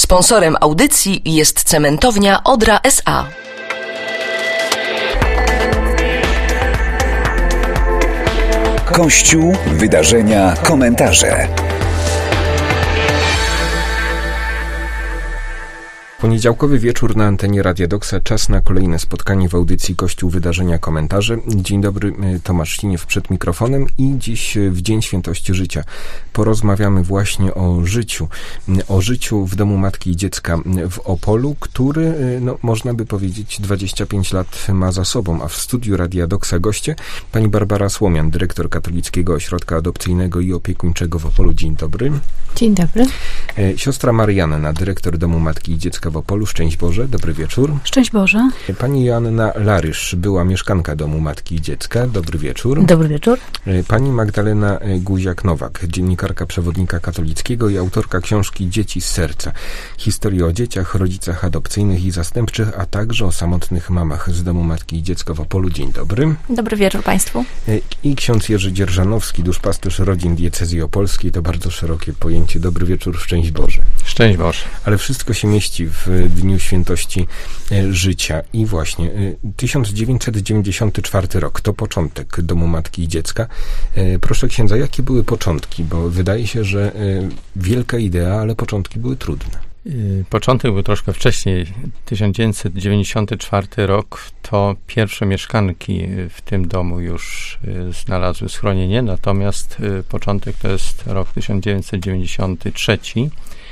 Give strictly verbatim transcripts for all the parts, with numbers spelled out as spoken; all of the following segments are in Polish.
Sponsorem audycji jest Cementownia Odra S A. Kościół, wydarzenia, komentarze. Poniedziałkowy wieczór na antenie Radia Doksa. Czas na kolejne spotkanie w audycji Kościół, wydarzenia, komentarze. Dzień dobry, Tomasz Ściniew przed mikrofonem i dziś w Dzień Świętości Życia porozmawiamy właśnie o życiu. O życiu w Domu Matki i Dziecka w Opolu, który, no, można by powiedzieć, dwadzieścia pięć lat ma za sobą, a w studiu Radia Doksa goście pani Barbara Słomian, dyrektor Katolickiego Ośrodka Adopcyjnego i Opiekuńczego w Opolu. Dzień dobry. Dzień dobry. Siostra Marianna, dyrektor Domu Matki i Dziecka w Opolu. Szczęść Boże, dobry wieczór. Szczęść Boże. Pani Joanna Larysz, była mieszkanka Domu Matki i Dziecka. Dobry wieczór. Dobry wieczór. Pani Magdalena Guziak-Nowak, dziennikarka Przewodnika Katolickiego i autorka książki Dzieci z serca. Historie o dzieciach, rodzicach adopcyjnych i zastępczych, a także o samotnych mamach z Domu Matki i Dziecka w Opolu. Dzień dobry. Dobry wieczór Państwu. I ksiądz Jerzy Dzierżanowski, duszpasterz rodzin diecezji opolskiej. To bardzo szerokie pojęcie. Dobry wieczór, szczęść Boże. Szczęść Boże. Ale wszystko się mieści w Dniu Świętości Życia. I właśnie tysiąc dziewięćset dziewięćdziesiąty czwarty rok to początek Domu Matki i Dziecka. Proszę księdza, jakie były początki? Bo wydaje się, że wielka idea, ale początki były trudne. Początek był troszkę wcześniej. tysiąc dziewięćset dziewięćdziesiąty czwarty rok to pierwsze mieszkanki w tym domu już znalazły schronienie, natomiast początek to jest rok tysiąc dziewięćset dziewięćdziesiąty trzeci.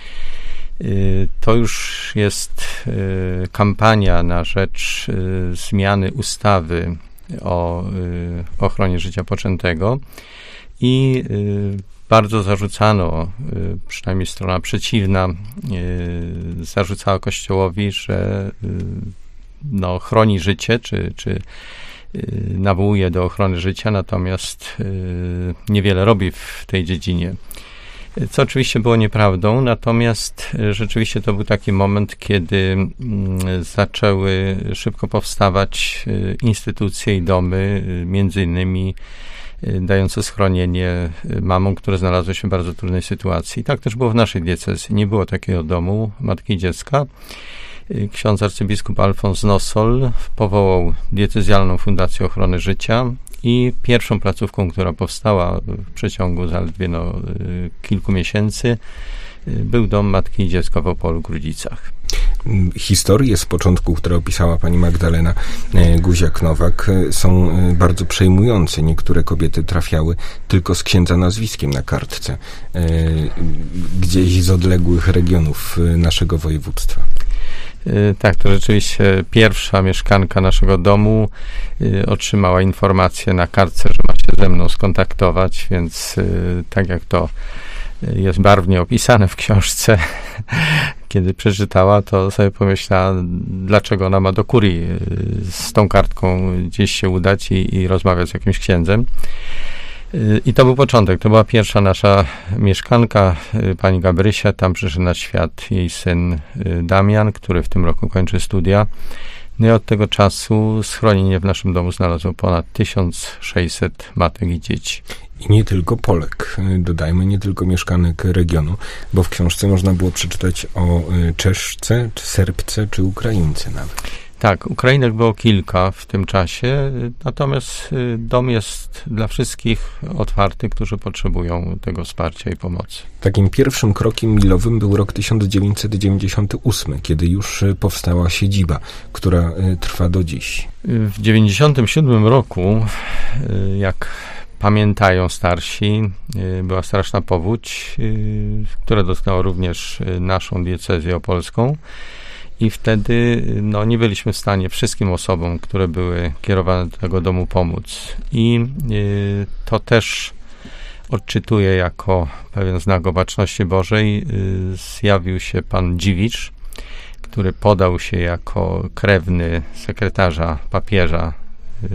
To już jest kampania na rzecz zmiany ustawy o ochronie życia poczętego i bardzo zarzucano, przynajmniej strona przeciwna zarzucała Kościołowi, że no, chroni życie, czy, czy nawołuje do ochrony życia, natomiast niewiele robi w tej dziedzinie. Co oczywiście było nieprawdą, natomiast rzeczywiście to był taki moment, kiedy zaczęły szybko powstawać instytucje i domy, między innymi dające schronienie mamom, które znalazły się w bardzo trudnej sytuacji. I tak też było w naszej diecezji. Nie było takiego domu Matki i Dziecka. Ksiądz arcybiskup Alfons Nosol powołał diecezjalną Fundację Ochrony Życia i pierwszą placówką, która powstała w przeciągu zaledwie no, kilku miesięcy, był Dom Matki i Dziecka w Opolu Grudzicach. Historie z początku, które opisała pani Magdalena Guziak-Nowak, są bardzo przejmujące. Niektóre kobiety trafiały tylko z księdza nazwiskiem na kartce, gdzieś z odległych regionów naszego województwa. Tak, to rzeczywiście pierwsza mieszkanka naszego domu otrzymała informację na kartce, że ma się ze mną skontaktować, więc tak jak to jest barwnie opisane w książce, kiedy przeczytała, to sobie pomyślała, dlaczego ona ma do kurii z tą kartką gdzieś się udać i, i rozmawiać z jakimś księdzem. I to był początek, to była pierwsza nasza mieszkanka, pani Gabrysia, tam przyszedł na świat jej syn Damian, który w tym roku kończy studia. No i od tego czasu schronienie w naszym domu znalazło ponad tysiąc sześćset matek i dzieci. I nie tylko Polek, dodajmy, nie tylko mieszkanek regionu, bo w książce można było przeczytać o Czeszce, czy Serbce, czy Ukraińce nawet. Tak, Ukrainek było kilka w tym czasie, natomiast dom jest dla wszystkich otwarty, którzy potrzebują tego wsparcia i pomocy. Takim pierwszym krokiem milowym był rok tysiąc dziewięćset dziewięćdziesiąty ósmy, kiedy już powstała siedziba, która trwa do dziś. W dziewięćdziesiątym siódmym roku, jak pamiętają starsi, była straszna powódź, która dotknęła również naszą diecezję opolską. I wtedy no, nie byliśmy w stanie wszystkim osobom, które były kierowane do tego domu, pomóc. I y, to też odczytuję jako pewien znak Opatrzności Bożej. Y, zjawił się pan Dziwicz, który podał się jako krewny sekretarza papieża y,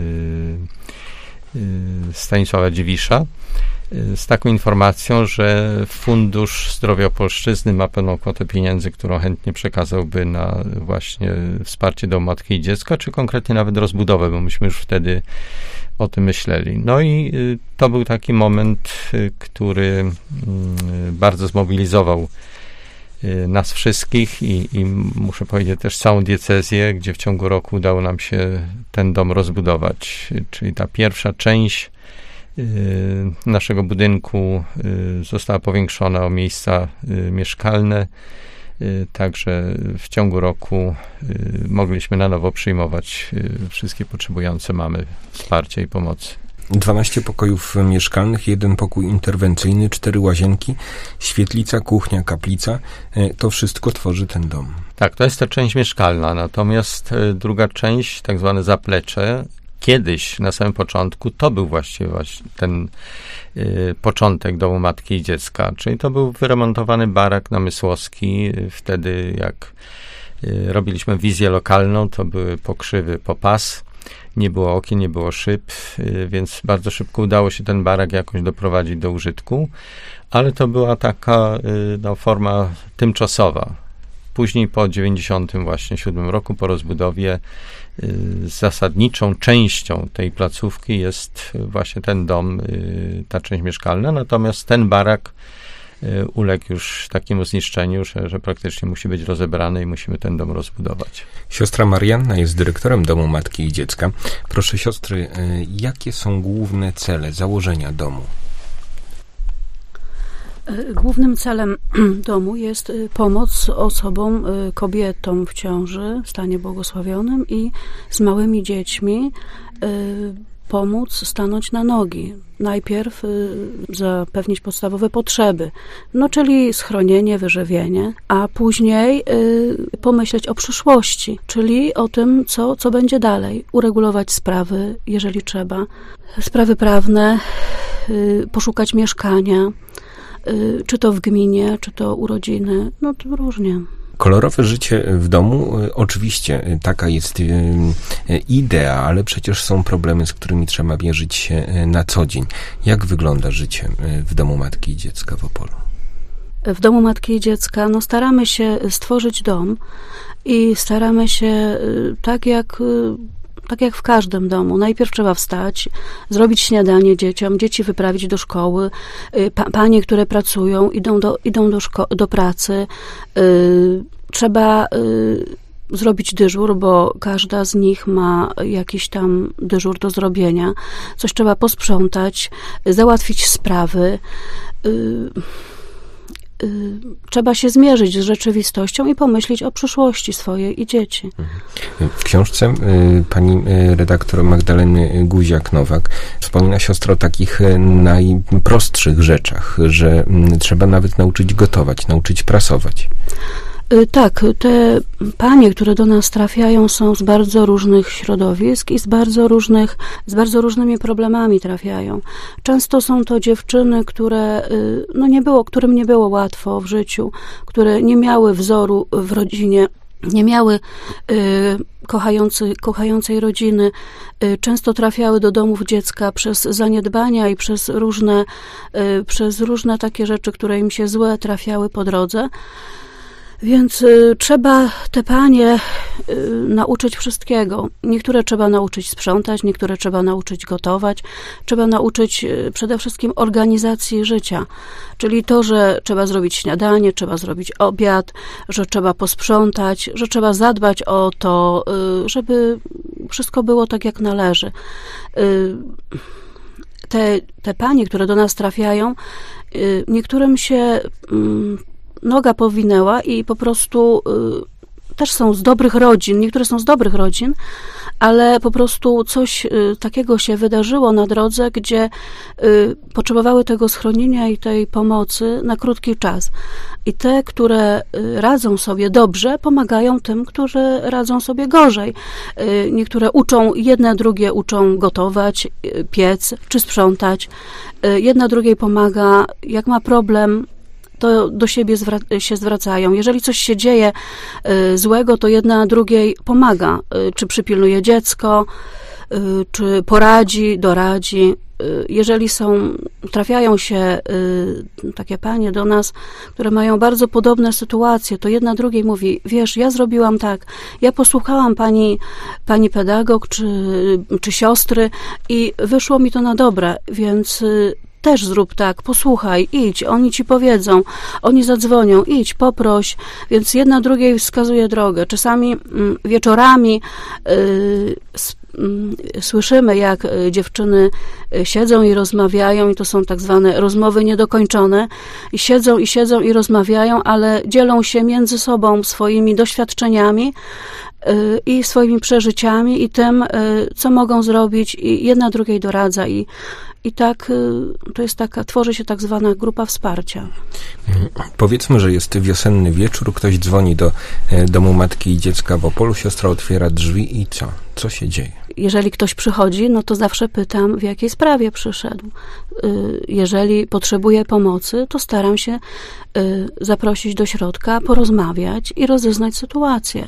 y, Stanisława Dziwisza, z taką informacją, że Fundusz Zdrowia Opolszczyzny ma pewną kwotę pieniędzy, którą chętnie przekazałby na właśnie wsparcie Domu Matki i Dziecka, czy konkretnie nawet rozbudowę, bo myśmy już wtedy o tym myśleli. No i to był taki moment, który bardzo zmobilizował nas wszystkich i, i muszę powiedzieć też całą diecezję, gdzie w ciągu roku udało nam się ten dom rozbudować. Czyli ta pierwsza część naszego budynku została powiększona o miejsca mieszkalne, także w ciągu roku mogliśmy na nowo przyjmować wszystkie potrzebujące mamy wsparcia i pomocy. dwanaście pokojów mieszkalnych, jeden pokój interwencyjny, cztery łazienki, świetlica, kuchnia, kaplica. To wszystko tworzy ten dom. Tak, to jest ta część mieszkalna, natomiast druga część, tak zwane zaplecze, kiedyś, na samym początku, to był właściwie ten y, początek domu matki i dziecka, czyli to był wyremontowany barak namysłowski. Wtedy, jak y, robiliśmy wizję lokalną, to były pokrzywy po pas, nie było okien, nie było szyb, y, więc bardzo szybko udało się ten barak jakoś doprowadzić do użytku, ale to była taka y, no, forma tymczasowa. Później po dziewięćdziesiątym właśnie siódmym roku, po rozbudowie, y, zasadniczą częścią tej placówki jest właśnie ten dom, y, ta część mieszkalna, natomiast ten barak y, uległ już takiemu zniszczeniu, że, że praktycznie musi być rozebrany i musimy ten dom rozbudować. Siostra Marianna jest dyrektorem Domu Matki i Dziecka. Proszę siostry, y, jakie są główne cele, założenia domu? Głównym celem domu jest pomoc osobom, kobietom w ciąży, w stanie błogosławionym i z małymi dziećmi pomóc stanąć na nogi. Najpierw zapewnić podstawowe potrzeby, no czyli schronienie, wyżywienie, a później pomyśleć o przyszłości, czyli o tym, co, co będzie dalej. Uregulować sprawy, jeżeli trzeba, sprawy prawne, poszukać mieszkania, czy to w gminie, czy to urodziny, no to różnie. Kolorowe życie w domu, oczywiście taka jest idea, ale przecież są problemy, z którymi trzeba mierzyć się na co dzień. Jak wygląda życie w Domu Matki i Dziecka w Opolu? W Domu Matki i Dziecka no, staramy się stworzyć dom i staramy się tak jak... Tak jak w każdym domu. Najpierw trzeba wstać, zrobić śniadanie dzieciom, dzieci wyprawić do szkoły. Pa, panie, które pracują, idą do, idą do, szko- do pracy. Yy, trzeba yy, zrobić dyżur, bo każda z nich ma jakiś tam dyżur do zrobienia. Coś trzeba posprzątać, załatwić sprawy. Yy, Trzeba się zmierzyć z rzeczywistością i pomyśleć o przyszłości swojej i dzieci. W książce pani redaktor Magdaleny Guziak-Nowak wspomina siostro o takich najprostszych rzeczach, że trzeba nawet nauczyć gotować, nauczyć prasować. Tak, te panie, które do nas trafiają, są z bardzo różnych środowisk i z bardzo różnych, z bardzo różnymi problemami trafiają. Często są to dziewczyny, które, no nie było, którym nie było łatwo w życiu, które nie miały wzoru w rodzinie, nie miały y, kochający, kochającej rodziny, y, często trafiały do domów dziecka przez zaniedbania i przez różne, y, przez różne takie rzeczy, które im się złe trafiały po drodze. Więc y, trzeba te panie y, nauczyć wszystkiego. Niektóre trzeba nauczyć sprzątać, niektóre trzeba nauczyć gotować, trzeba nauczyć y, przede wszystkim organizacji życia. Czyli to, że trzeba zrobić śniadanie, trzeba zrobić obiad, że trzeba posprzątać, że trzeba zadbać o to, y, żeby wszystko było tak, jak należy. Y, te, te panie, które do nas trafiają, y, niektórym się... Y, noga powinęła i po prostu y, też są z dobrych rodzin, niektóre są z dobrych rodzin, ale po prostu coś y, takiego się wydarzyło na drodze, gdzie y, potrzebowały tego schronienia i tej pomocy na krótki czas. I te, które y, radzą sobie dobrze, pomagają tym, którzy radzą sobie gorzej. Y, niektóre uczą, jedne drugie uczą gotować, y, piec czy sprzątać. Y, jedna drugiej pomaga, jak ma problem, to do siebie zwra- się zwracają. Jeżeli coś się dzieje y, złego, to jedna drugiej pomaga. Y, czy przypilnuje dziecko, y, czy poradzi, doradzi. Y, jeżeli są, trafiają się y, takie panie do nas, które mają bardzo podobne sytuacje, to jedna drugiej mówi, wiesz, ja zrobiłam tak, ja posłuchałam pani, pani pedagog, czy, czy siostry i wyszło mi to na dobre, więc y, też zrób tak, posłuchaj, idź, oni ci powiedzą, oni zadzwonią, idź, poproś, więc jedna drugiej wskazuje drogę. Czasami mm, wieczorami y, s, y, słyszymy, jak y, dziewczyny y, siedzą i rozmawiają i to są tak zwane rozmowy niedokończone i siedzą i siedzą i rozmawiają, ale dzielą się między sobą swoimi doświadczeniami i swoimi przeżyciami i tym, co mogą zrobić i jedna drugiej doradza i, i tak to jest taka, tworzy się tak zwana grupa wsparcia. Powiedzmy, że jest wiosenny wieczór, ktoś dzwoni do domu matki i dziecka w Opolu, siostra otwiera drzwi i co? Co się dzieje? Jeżeli ktoś przychodzi, no to zawsze pytam, w jakiej sprawie przyszedł. Jeżeli potrzebuje pomocy, to staram się zaprosić do środka, porozmawiać i rozeznać sytuację.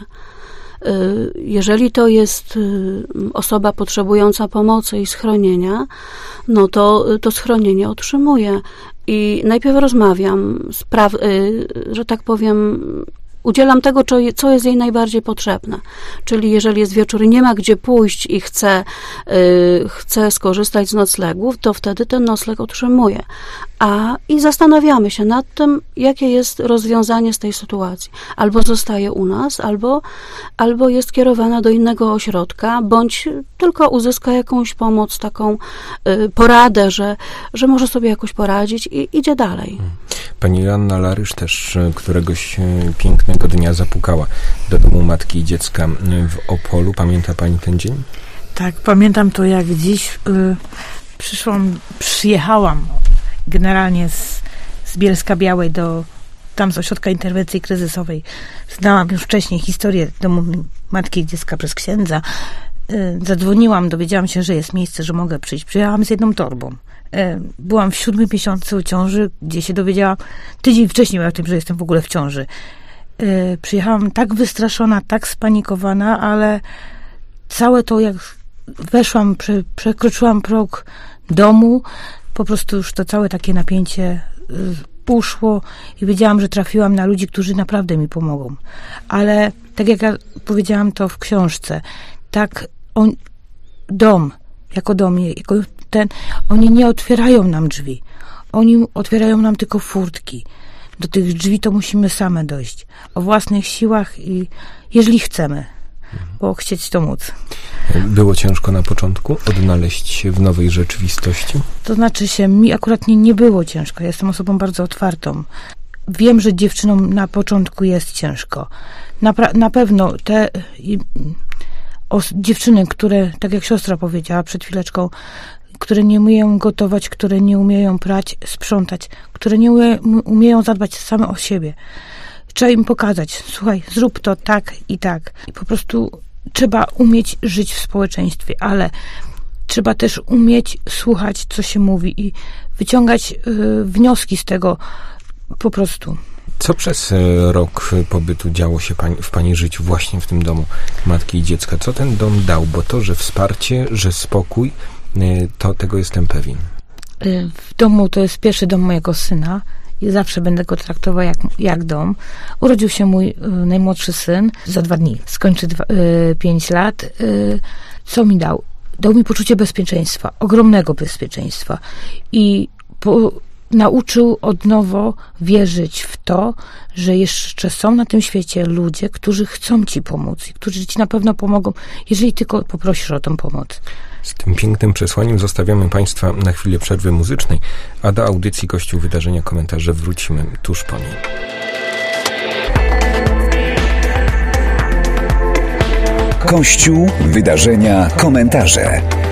Jeżeli to jest osoba potrzebująca pomocy i schronienia, no to to schronienie otrzymuje. I najpierw rozmawiam, spraw, że tak powiem, udzielam tego, co jest jej najbardziej potrzebne. Czyli jeżeli jest wieczór i nie ma gdzie pójść i chce, chce skorzystać z noclegów, to wtedy ten nocleg otrzymuje. A i zastanawiamy się nad tym, jakie jest rozwiązanie z tej sytuacji. Albo zostaje u nas, albo, albo jest kierowana do innego ośrodka, bądź tylko uzyska jakąś pomoc, taką y, poradę, że, że może sobie jakoś poradzić i idzie dalej. Pani Joanna Larysz też któregoś pięknego dnia zapukała do domu matki i dziecka w Opolu. Pamięta pani ten dzień? Tak, pamiętam to jak dziś. Y, przyszłam, przyjechałam generalnie z, z Bielska Białej do tam z ośrodka interwencji kryzysowej. Znałam już wcześniej historię domu matki i dziecka przez księdza. Y, zadzwoniłam, dowiedziałam się, że jest miejsce, że mogę przyjść. Przyjechałam z jedną torbą. Y, byłam w siódmym miesiącu ciąży, gdzie się dowiedziałam tydzień wcześniej o tym, że jestem w ogóle w ciąży. Y, przyjechałam tak wystraszona, tak spanikowana, ale całe to, jak weszłam, prze, przekroczyłam próg domu, po prostu już to całe takie napięcie y, uszło i wiedziałam, że trafiłam na ludzi, którzy naprawdę mi pomogą. Ale tak jak ja powiedziałam to w książce, tak on, dom, jako dom, jako ten, oni nie otwierają nam drzwi. Oni otwierają nam tylko furtki. Do tych drzwi to musimy same dojść. O własnych siłach i jeżeli chcemy, bo chcieć to móc. Było ciężko na początku odnaleźć się w nowej rzeczywistości? To znaczy się, mi akurat nie, nie było ciężko. Ja jestem osobą bardzo otwartą. Wiem, że dziewczynom na początku jest ciężko. Na, na pewno te i, o, dziewczyny, które, tak jak siostra powiedziała przed chwileczką, które nie umieją gotować, które nie umieją prać, sprzątać, które nie umie, umieją zadbać same o siebie. Trzeba im pokazać, słuchaj, zrób to tak i tak. I po prostu trzeba umieć żyć w społeczeństwie, ale trzeba też umieć słuchać, co się mówi i wyciągać y, wnioski z tego po prostu. Co przez rok pobytu działo się pani, w pani życiu właśnie w tym domu matki i dziecka? Co ten dom dał? Bo to, że wsparcie, że spokój, y, to tego jestem pewien. Y, w domu to jest pierwszy dom mojego syna. I zawsze będę go traktował jak, jak dom. Urodził się mój y, najmłodszy syn. Za dwa dni skończy dwa, y, pięć lat. Y, co mi dał? Dał mi poczucie bezpieczeństwa. Ogromnego bezpieczeństwa. I po, nauczył od nowa wierzyć w to, że jeszcze są na tym świecie ludzie, którzy chcą ci pomóc i którzy ci na pewno pomogą, jeżeli tylko poprosisz o tą pomoc. Z tym pięknym przesłaniem zostawiamy Państwa na chwilę przerwy muzycznej, a do audycji Kościół Wydarzenia Komentarze wrócimy tuż po niej. Kościół Wydarzenia Komentarze.